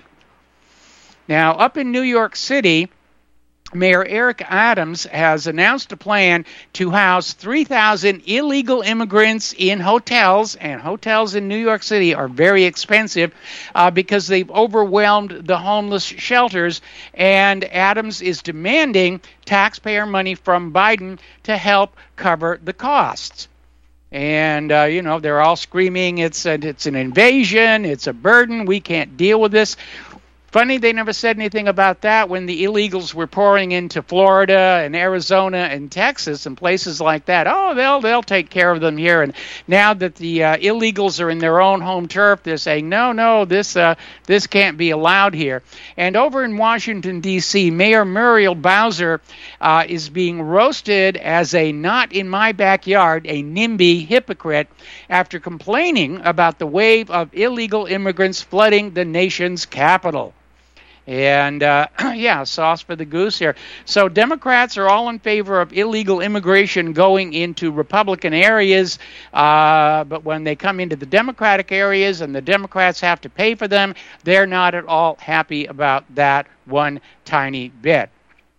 Now, up in New York City, Mayor Eric Adams has announced a plan to house three thousand illegal immigrants in hotels, and hotels in New York City are very expensive uh, because they've overwhelmed the homeless shelters, and Adams is demanding taxpayer money from Biden to help cover the costs. And, uh, you know, they're all screaming, it's, a, it's an invasion, it's a burden, we can't deal with this. Funny, they never said anything about that when the illegals were pouring into Florida and Arizona and Texas and places like that. Oh, they'll they'll take care of them here. And now that the uh, illegals are in their own home turf, they're saying, no, no, this uh, this can't be allowed here. And over in Washington, D C, Mayor Muriel Bowser uh, is being roasted as a not in my backyard, a NIMBY hypocrite, after complaining about the wave of illegal immigrants flooding the nation's capital. And, uh, yeah, sauce for the goose here. So Democrats are all in favor of illegal immigration going into Republican areas, uh, but when they come into the Democratic areas and the Democrats have to pay for them, they're not at all happy about that one tiny bit.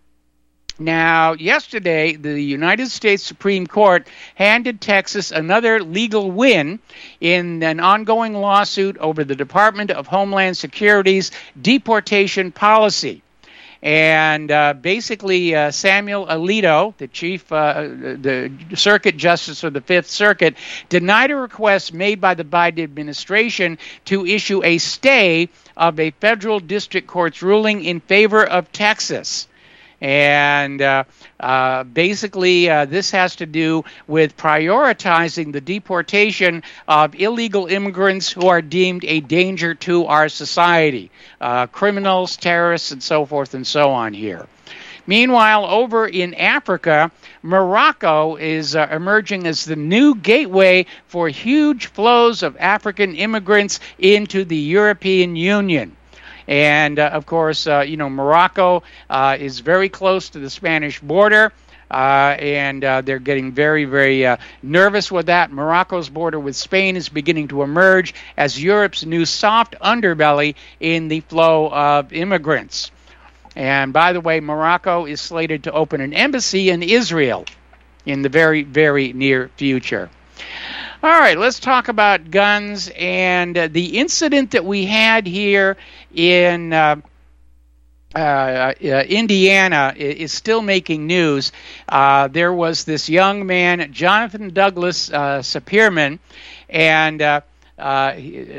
Now, yesterday, the United States Supreme Court handed Texas another legal win in an ongoing lawsuit over the Department of Homeland Security's deportation policy. And uh, basically, uh, Samuel Alito, the chief, uh, the circuit justice of the Fifth Circuit, denied a request made by the Biden administration to issue a stay of a federal district court's ruling in favor of Texas. And uh, uh, basically, uh, this has to do with prioritizing the deportation of illegal immigrants who are deemed a danger to our society, uh, criminals, terrorists, and so forth and so on here. Meanwhile, over in Africa, Morocco is uh, emerging as the new gateway for huge flows of African immigrants into the European Union. And, uh, of course, uh, you know, Morocco uh, is very close to the Spanish border, uh, and uh, they're getting very, very uh, nervous with that. Morocco's border with Spain is beginning to emerge as Europe's new soft underbelly in the flow of immigrants. And, by the way, Morocco is slated to open an embassy in Israel in the very, very near future. All right, let's talk about guns and uh, the incident that we had here in uh, uh, uh, Indiana is still making news. Uh, there was this young man, Jonathan Douglas uh, Sapirman, and uh, uh,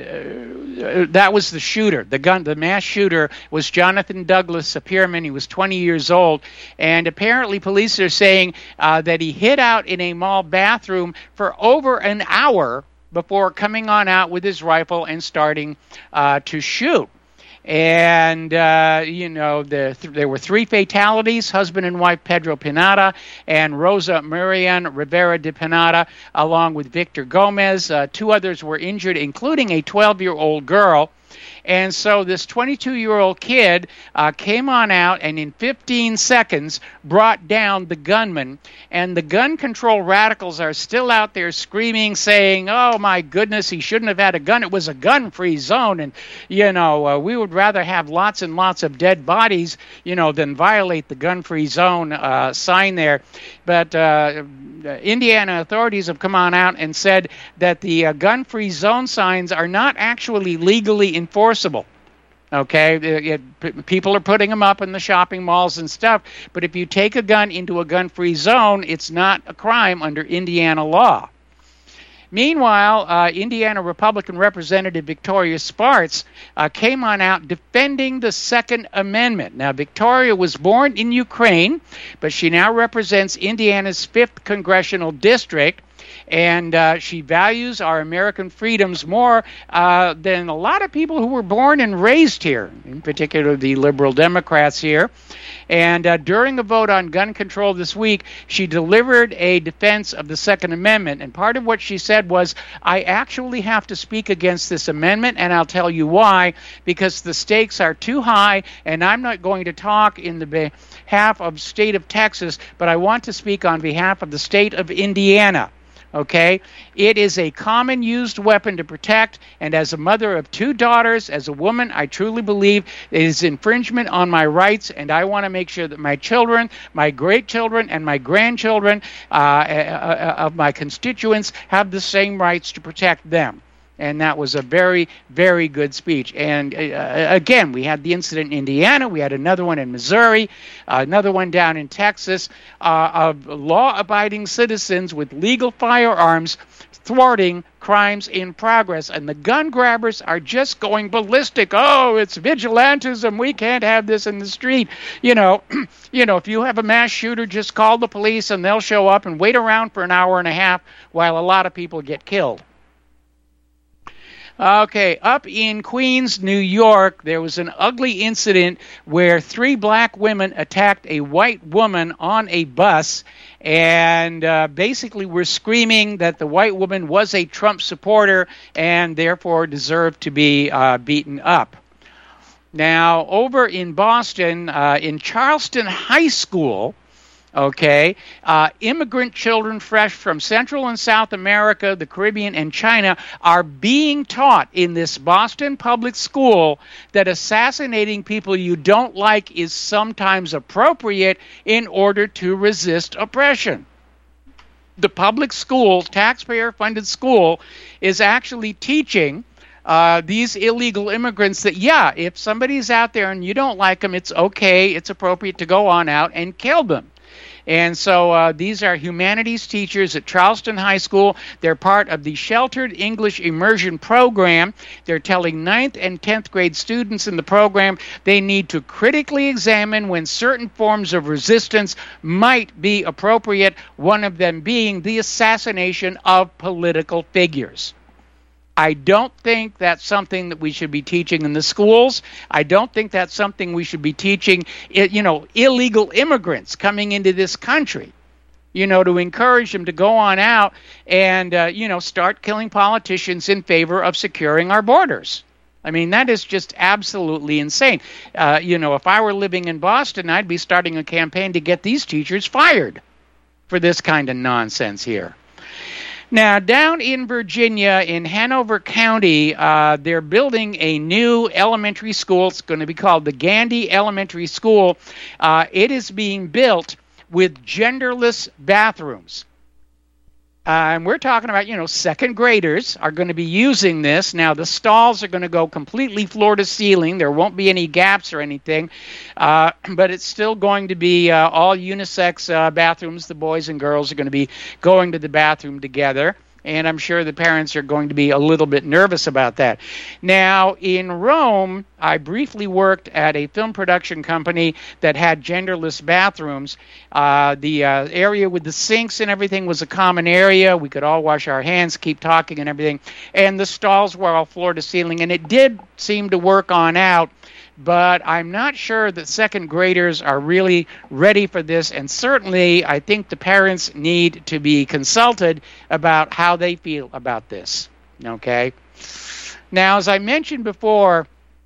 that was the shooter. The gun, the mass shooter was Jonathan Douglas Sapirman. He was twenty years old, and apparently police are saying uh, that he hid out in a mall bathroom for over an hour before coming on out with his rifle and starting uh, to shoot. And, uh, you know, the, th- there were three fatalities, husband and wife Pedro Pinata and Rosa Marian Rivera de Pinata, along with Victor Gomez. Uh, two others were injured, including a twelve-year-old girl. And so this twenty-two-year-old kid uh, came on out and in fifteen seconds brought down the gunman. And the gun control radicals are still out there screaming, saying, oh, my goodness, he shouldn't have had a gun. It was a gun-free zone. And, you know, uh, we would rather have lots and lots of dead bodies, you know, than violate the gun-free zone uh, sign there. But uh, Indiana authorities have come on out and said that the uh, gun-free zone signs are not actually legally enforceable. Okay, it, it, people are putting them up in the shopping malls and stuff, but if you take a gun into a gun-free zone, it's not a crime under Indiana law. Meanwhile, uh, Indiana Republican Representative Victoria Spartz uh, came on out defending the Second Amendment. Now, Victoria was born in Ukraine, but she now represents Indiana's fifth Congressional District. And uh, she values our American freedoms more uh, than a lot of people who were born and raised here, in particular the liberal Democrats here. And uh, during a vote on gun control this week, she delivered a defense of the Second Amendment. And part of what she said was, I actually have to speak against this amendment, and I'll tell you why, because the stakes are too high, and I'm not going to talk in the behalf of the state of Texas, but I want to speak on behalf of the state of Indiana. Okay, it is a common used weapon to protect, and as a mother of two daughters, as a woman, I truly believe it is infringement on my rights, and I want to make sure that my children, my great-children, and my grandchildren uh, of my constituents have the same rights to protect them. And that was a very, very good speech. And uh, again, we had the incident in Indiana. We had another one in Missouri, uh, another one down in Texas uh, of law-abiding citizens with legal firearms thwarting crimes in progress. And the gun grabbers are just going ballistic. Oh, it's vigilantism. We can't have this in the street. You know, you know, if you have a mass shooter, just call the police and they'll show up and wait around for an hour and a half while a lot of people get killed. Okay, up in Queens, New York, there was an ugly incident where three black women attacked a white woman on a bus and uh, basically were screaming that the white woman was a Trump supporter and therefore deserved to be uh, beaten up. Now, over in Boston, uh, in Charleston High School, Okay, uh, immigrant children fresh from Central and South America, the Caribbean, and China are being taught in this Boston public school that assassinating people you don't like is sometimes appropriate in order to resist oppression. The public school, taxpayer-funded school, is actually teaching Uh, these illegal immigrants that, yeah, if somebody's out there and you don't like them, it's okay, it's appropriate to go on out and kill them. And so uh, these are humanities teachers at Charleston High School. They're part of the Sheltered English Immersion Program. They're telling ninth and tenth grade students in the program they need to critically examine when certain forms of resistance might be appropriate, one of them being the assassination of political figures. I don't think that's something that we should be teaching in the schools. I don't think that's something we should be teaching, you know, illegal immigrants coming into this country, you know, to encourage them to go on out and, uh, you know, start killing politicians in favor of securing our borders. I mean, that is just absolutely insane. Uh, you know, if I were living in Boston, I'd be starting a campaign to get these teachers fired for this kind of nonsense here. Now, down in Virginia, in Hanover County, uh, they're building a new elementary school. It's going to be called the Gandy Elementary School. Uh, it is being built with genderless bathrooms. Uh, and we're talking about, you know, second graders are going to be using this. Now, the stalls are going to go completely floor to ceiling. There won't be any gaps or anything. Uh, but it's still going to be uh, all unisex uh, bathrooms. The boys and girls are going to be going to the bathroom together. And I'm sure the parents are going to be a little bit nervous about that. Now, in Rome, I briefly worked at a film production company that had genderless bathrooms. Uh, the uh, area with the sinks and everything was a common area. We could all wash our hands, keep talking and everything. And the stalls were all floor to ceiling. And it did seem to work on out. But I'm not sure that second graders are really ready for this, and certainly I think the parents need to be consulted about how they feel about this, okay? Now, as I mentioned before,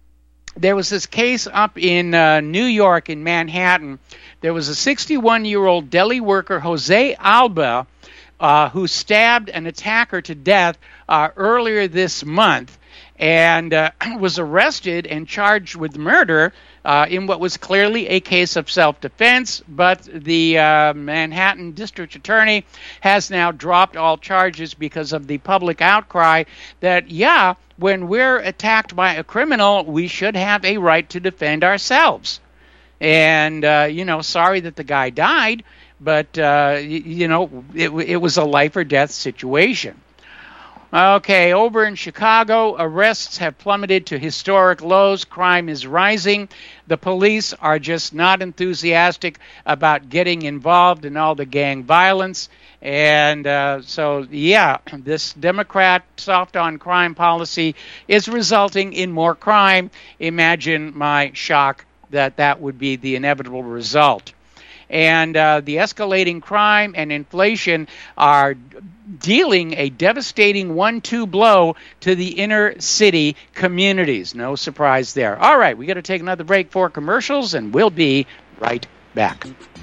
there was this case up in uh, New York, in Manhattan. There was a sixty-one-year-old deli worker, Jose Alba, uh, who stabbed an attacker to death uh, earlier this month, and uh, was arrested and charged with murder uh, in what was clearly a case of self-defense. But the uh, Manhattan District Attorney has now dropped all charges because of the public outcry that, yeah, when we're attacked by a criminal, we should have a right to defend ourselves. And, uh, you know, sorry that the guy died, but, uh, you, you know, it, it was a life or death situation. Okay, over in Chicago, arrests have plummeted to historic lows. Crime is rising. The police are just not enthusiastic about getting involved in all the gang violence. And uh, so, yeah, this Democrat soft-on-crime policy is resulting in more crime. Imagine my shock that that would be the inevitable result. And uh, the escalating crime and inflation are dealing a devastating one two blow to the inner city communities. No surprise there. All right, we got to take another break for commercials, and we'll be right back.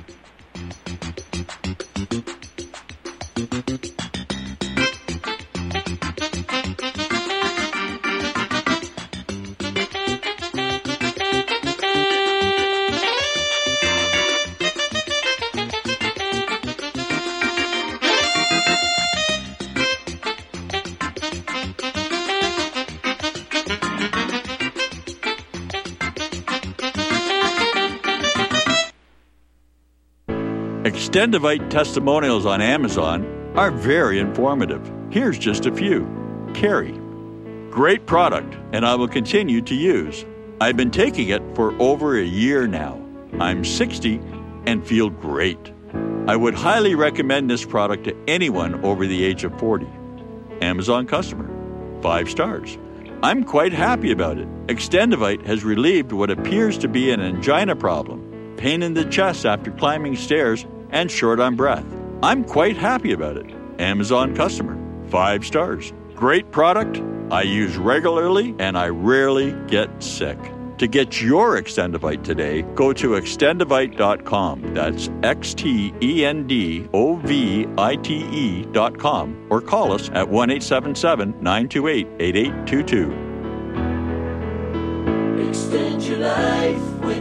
Extendivite testimonials on Amazon are very informative. Here's just a few. Carrie. Great product, and I will continue to use. I've been taking it for over a year now. I'm sixty and feel great. I would highly recommend this product to anyone over the age of forty. Amazon customer. Five stars. I'm quite happy about it. Extendivite has relieved what appears to be an angina problem, pain in the chest after climbing stairs, and short on breath. I'm quite happy about it. Amazon customer. Five stars. Great product. I use regularly and I rarely get sick. To get your Extendivite today, go to extendivite dot com. That's X T E N D O V I T E dot com. Or call us at one eight seven seven, nine two eight, eight eight two two. Extend your life with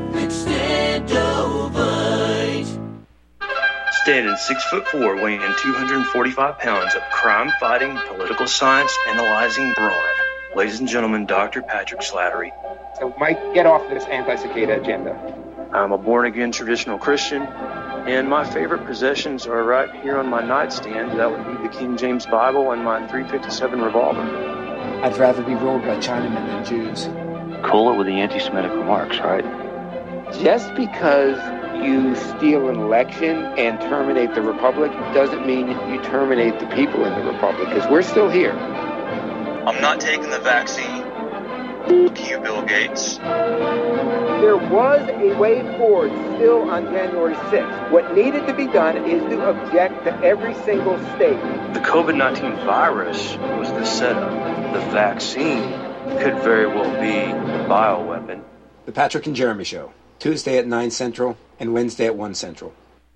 Extendovite. Standing six foot four, weighing two hundred forty-five pounds of crime-fighting, political science analyzing brawn. Ladies and gentlemen, Doctor Patrick Slattery. So, Mike, get off this anti-cicada agenda. I'm a born-again traditional Christian, and my favorite possessions are right here on my nightstand. That would be the King James Bible and my three fifty-seven revolver. I'd rather be ruled by Chinamen than Jews. Cool it with the anti-Semitic remarks, right? Just because you steal an election and terminate the Republic doesn't mean you terminate the people in the Republic, because we're still here. I'm not taking the vaccine. Fuck you, Bill Gates. There was a way forward still on January sixth. What needed to be done is to object to every single state. The COVID nineteen virus was the setup. The vaccine could very well be the bioweapon. The Patrick and Jeremy Show, Tuesday at nine Central and Wednesday at one Central.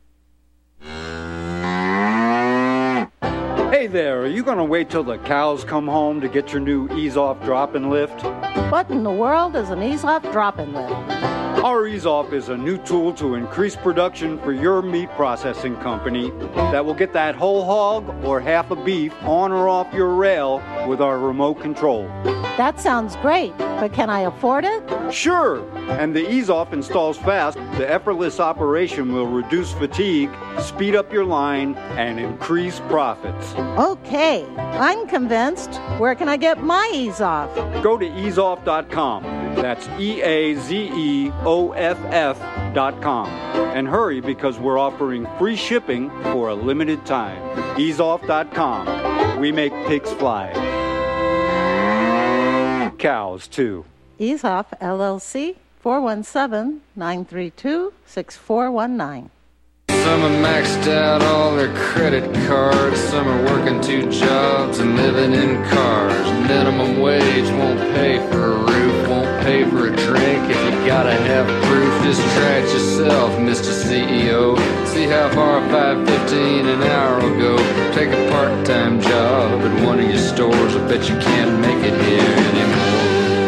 Hey there, are you going to wait till the cows come home to get your new Ease-Off drop-and lift? What in the world is an Ease-Off drop-and lift? Our Ease-Off is a new tool to increase production for your meat processing company that will get that whole hog or half a beef on or off your rail with our remote control. That sounds great, but can I afford it? Sure, and the Ease-Off installs fast. The effortless operation will reduce fatigue, speed up your line, and increase profits. Okay, I'm convinced. Where can I get my Ease-Off? Go to ease off dot com. That's E A Z E O F F dot com. And hurry, because we're offering free shipping for a limited time. ease off dot com. We make pigs fly. Cows, too. Ease-Off, L L C, four one seven, nine three two, six four one nine. Some are maxed out all their credit cards. Some are working two jobs and living in cars. Minimum wage won't pay for a roof, won't pay pay for a drink. If you gotta have proof, just try it yourself, Mister C E O. See how far five fifteen an hour will go. Take a part-time job at one of your stores. I bet you can't make it here anymore.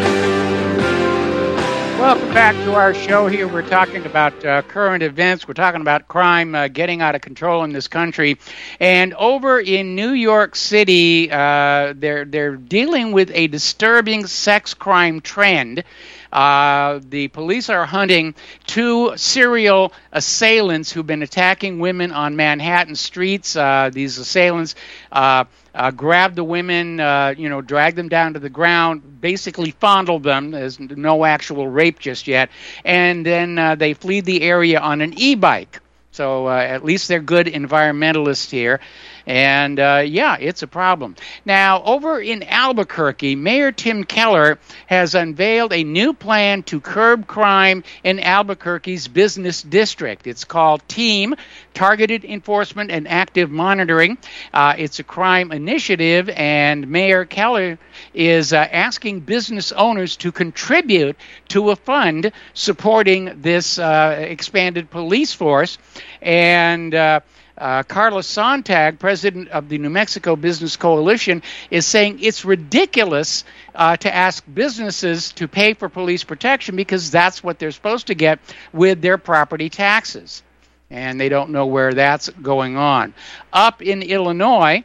Welcome back to our show here. We're talking about uh, current events. We're talking about crime uh, getting out of control in this country. And over in New York City, uh, they're they're dealing with a disturbing sex crime trend. Uh, the police are hunting two serial assailants who've been attacking women on Manhattan streets. Uh, these assailants uh, uh, grab the women, uh, you know, drag them down to the ground, basically fondle them. There's no actual rape just yet. And then uh, they flee the area on an e-bike. So uh, at least they're good environmentalists here. And, uh, yeah, it's a problem. Now, over in Albuquerque, Mayor Tim Keller has unveiled a new plan to curb crime in Albuquerque's business district. It's called TEAM, Targeted Enforcement and Active Monitoring. Uh, it's a crime initiative, and Mayor Keller is uh, asking business owners to contribute to a fund supporting this uh, expanded police force. And uh, uh, Carlos Sontag, president of the New Mexico Business Coalition, is saying it's ridiculous uh, to ask businesses to pay for police protection because that's what they're supposed to get with their property taxes. And they don't know where that's going on. Up in Illinois,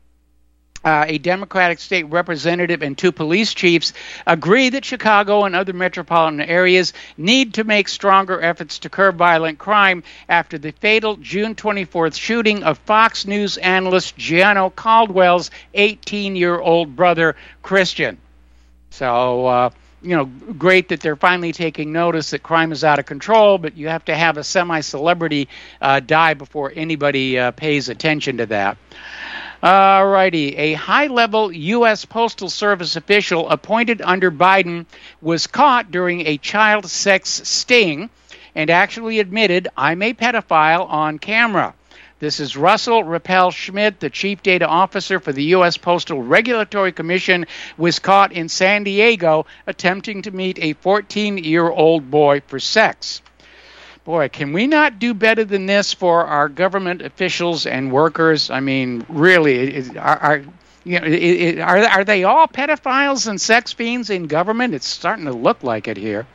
Uh, a Democratic state representative and two police chiefs agree that Chicago and other metropolitan areas need to make stronger efforts to curb violent crime after the fatal June twenty-fourth shooting of Fox News analyst Gianno Caldwell's eighteen-year-old brother, Christian. So, uh, you know, great that they're finally taking notice that crime is out of control, but you have to have a semi-celebrity uh, die before anybody uh, pays attention to that. All righty. A high-level U S Postal Service official appointed under Biden was caught during a child sex sting and actually admitted, I'm a pedophile, on camera. This is Russell Rappel Schmidt, the chief data officer for the U S Postal Regulatory Commission, was caught in San Diego attempting to meet a fourteen-year-old boy for sex. Boy, can we not do better than this for our government officials and workers? I mean, really, are, are you know, are are they all pedophiles and sex fiends in government? It's starting to look like it here.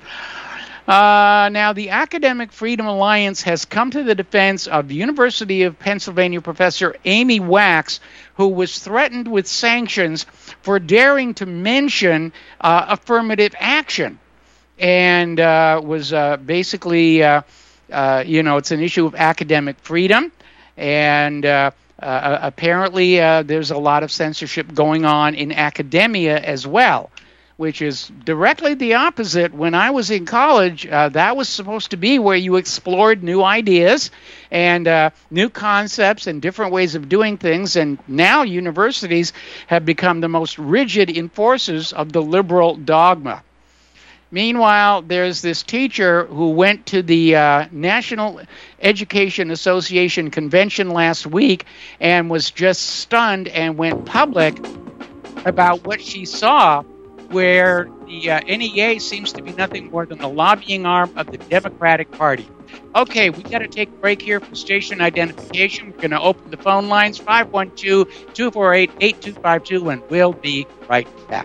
Uh, now, the Academic Freedom Alliance has come to the defense of the University of Pennsylvania professor Amy Wax, who was threatened with sanctions for daring to mention uh, affirmative action. And uh, was uh, basically, uh, uh, you know, it's an issue of academic freedom. And uh, uh, apparently uh, there's a lot of censorship going on in academia as well, which is directly the opposite. When I was in college, uh, that was supposed to be where you explored new ideas and uh, new concepts and different ways of doing things. And now universities have become the most rigid enforcers of the liberal dogma. Meanwhile, there's this teacher who went to the uh, National Education Association convention last week and was just stunned and went public about what she saw, where the uh, N E A seems to be nothing more than the lobbying arm of the Democratic Party. Okay, we've got to take a break here for station identification. We're going to open the phone lines, five one two, two four eight, eight two five two, and we'll be right back.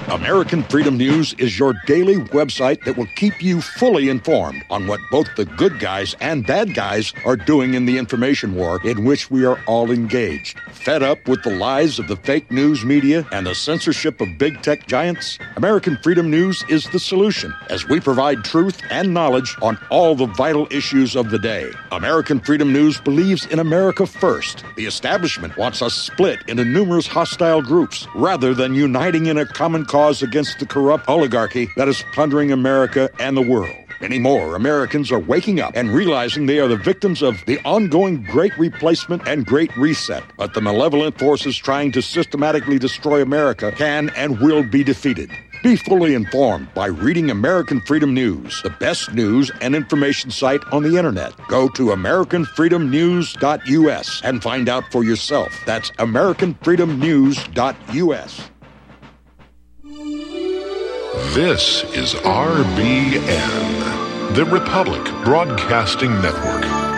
American Freedom News is your daily website that will keep you fully informed on what both the good guys and bad guys are doing in the information war in which we are all engaged. Fed up with the lies of the fake news media and the censorship of big tech giants? American Freedom News is the solution, as we provide truth and knowledge on all the vital issues of the day. American Freedom News believes in America first. The establishment wants us split into numerous hostile groups rather than uniting in a common cause against the corrupt oligarchy that is plundering America and the world. Many more Americans are waking up and realizing they are the victims of the ongoing Great Replacement and Great Reset. But the malevolent forces trying to systematically destroy America can and will be defeated. Be fully informed by reading American Freedom News, the best news and information site on the internet. Go to American Freedom News dot U S and find out for yourself. That's American Freedom News dot U S. This is R B N, the Republic Broadcasting Network.